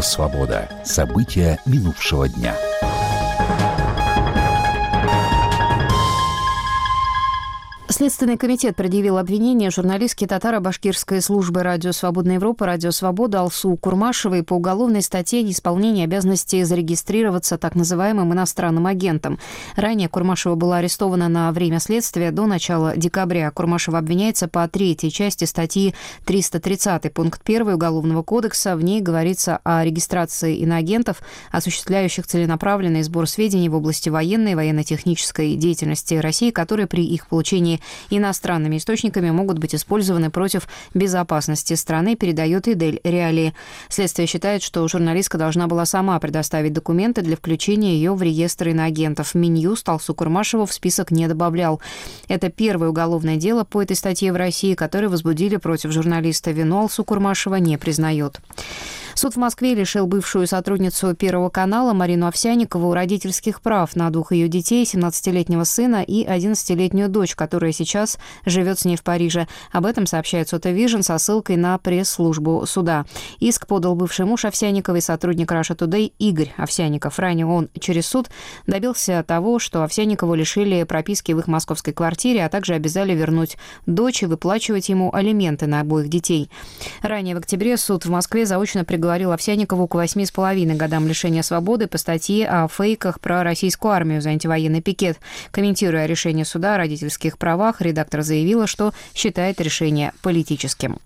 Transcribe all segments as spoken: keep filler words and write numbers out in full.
«Свобода». События минувшего дня. Следственный комитет предъявил обвинение журналистке татаро-башкирской службы «Радио Свободная Европа» «Радио Свобода» Алсу Курмашевой по уголовной статье «Неисполнение обязанности зарегистрироваться так называемым иностранным агентом». Ранее Курмашева была арестована на время следствия до начала декабря. Курмашева обвиняется по третьей части статьи триста тридцать, пункт первый Уголовного кодекса. В ней говорится о регистрации иноагентов, осуществляющих целенаправленный сбор сведений в области военной и военно-технической деятельности России, которые при их получении иностранными источниками могут быть использованы против безопасности страны, передает Идель Реалии. Следствие считает, что журналистка должна была сама предоставить документы для включения ее в реестр иноагентов. Минюст Алсу Курмашеву в список не добавлял. Это первое уголовное дело по этой статье в России, которое возбудили против журналиста. Вину Алсу Курмашева не признает. Суд в Москве лишил бывшую сотрудницу Первого канала Марину Овсянникову родительских прав на двух ее детей, семнадцатилетнего сына и одиннадцатилетнюю дочь, которая сейчас живет с ней в Париже. Об этом сообщает Сотовижн со ссылкой на пресс-службу суда. Иск подал бывший муж Овсянниковой, сотрудник Russia Today Игорь Овсянников. Ранее он через суд добился того, что Овсянникову лишили прописки в их московской квартире, а также обязали вернуть дочь и выплачивать ему алименты на обоих детей. Ранее в октябре суд в Москве заочно приговорил говорил Овсянникову к восьми с половиной годам лишения свободы по статье о фейках про российскую армию за антивоенный пикет. Комментируя решение суда о родительских правах, редактор заявила, что считает решение политическим.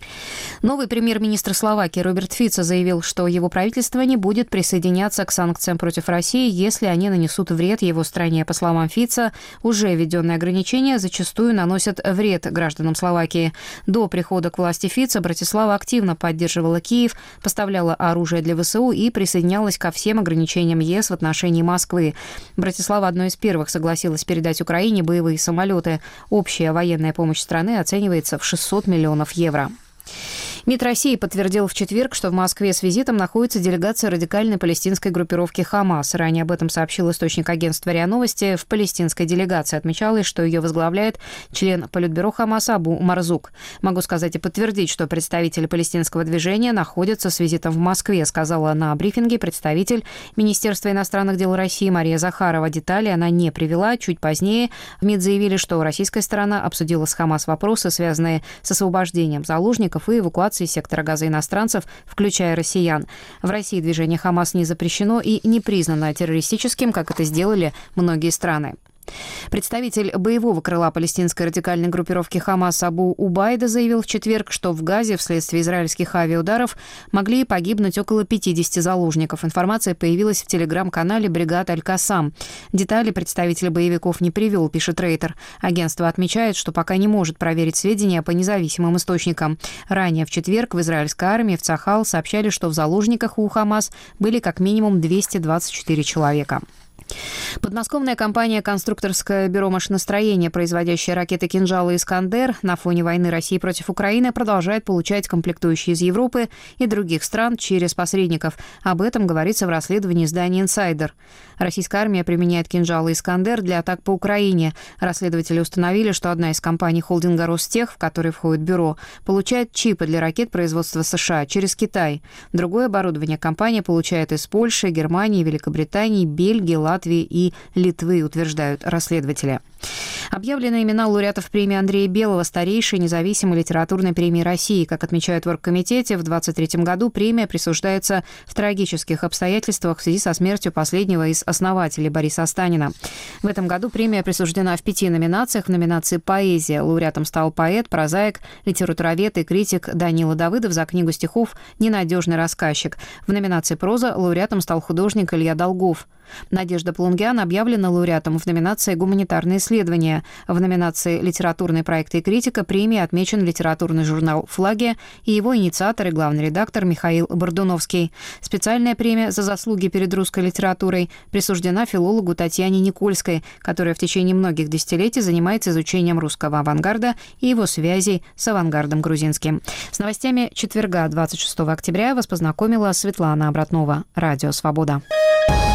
Новый премьер-министр Словакии Роберт Фицо заявил, что его правительство не будет присоединяться к санкциям против России, если они нанесут вред его стране. По словам Фицо, уже введенные ограничения зачастую наносят вред гражданам Словакии. До прихода к власти Фицо Братислава активно поддерживала Киев, поставляла оружие для ВСУ и присоединялась ко всем ограничениям ЕС в отношении Москвы. Братислава одной из первых согласилась передать Украине боевые самолеты. Общая военная помощь страны оценивается в шестьсот миллионов евро. МИД России подтвердил в четверг, что в Москве с визитом находится делегация радикальной палестинской группировки «Хамас». Ранее об этом сообщил источник агентства РИА Новости. В палестинской делегации отмечалось, что ее возглавляет член Политбюро «Хамас» Абу Марзук. «Могу сказать и подтвердить, что представители палестинского движения находятся с визитом в Москве», сказала на брифинге представитель Министерства иностранных дел России Мария Захарова. Детали она не привела. Чуть позднее в МИД заявили, что российская сторона обсудила с «Хамас» вопросы, связанные с освобождением заложников и эвакуацией сектора Газа иностранцев, включая россиян. В России движение «Хамас» не запрещено и не признано террористическим, как это сделали многие страны. Представитель боевого крыла палестинской радикальной группировки «Хамас» Абу Убайда заявил в четверг, что в Газе вследствие израильских авиаударов могли погибнуть около пятидесяти заложников. Информация появилась в телеграм-канале «Бригад Аль-Кассам». Детали представитель боевиков не привел, пишет Рейтер. Агентство отмечает, что пока не может проверить сведения по независимым источникам. Ранее в четверг в израильской армии в Цахал сообщали, что в заложниках у «Хамас» были как минимум двести двадцать четыре человека. Подмосковная компания «Конструкторское бюро машиностроения», производящая ракеты «Кинжал» и «Искандер», на фоне войны России против Украины продолжает получать комплектующие из Европы и других стран через посредников. Об этом говорится в расследовании издания «Инсайдер». Российская армия применяет «Кинжал» и «Искандер» для атак по Украине. Расследователи установили, что одна из компаний холдинга «Ростех», в который входит бюро, получает чипы для ракет производства США через Китай. Другое оборудование компания получает из Польши, Германии, Великобритании, Бельгии, Латвии и Литвы, утверждают расследователи. Объявлены имена лауреатов премии Андрея Белого, старейшей независимой литературной премии России. Как отмечают в оргкомитете, в двадцать третьем году премия присуждается в трагических обстоятельствах в связи со смертью последнего из основателей Бориса Останина. В этом году премия присуждена в пяти номинациях. В номинации «Поэзия» лауреатом стал поэт, прозаик, литературовед и критик Данила Давыдов за книгу стихов «Ненадежный рассказчик». В номинации «Проза» лауреатом стал художник Илья Долгов. Надежда Плунгян объявлена лауреатом в номинации «Гуманитарные исследования». В номинации «Литературные проекты и критика» премии отмечен литературный журнал «Флагия» и его инициатор и главный редактор Михаил Бордуновский. Специальная премия за заслуги перед русской литературой присуждена филологу Татьяне Никольской, которая в течение многих десятилетий занимается изучением русского авангарда и его связей с авангардом грузинским. С новостями четверга, двадцать шестого октября, вас познакомила Светлана Обратнова. Радио «Свобода».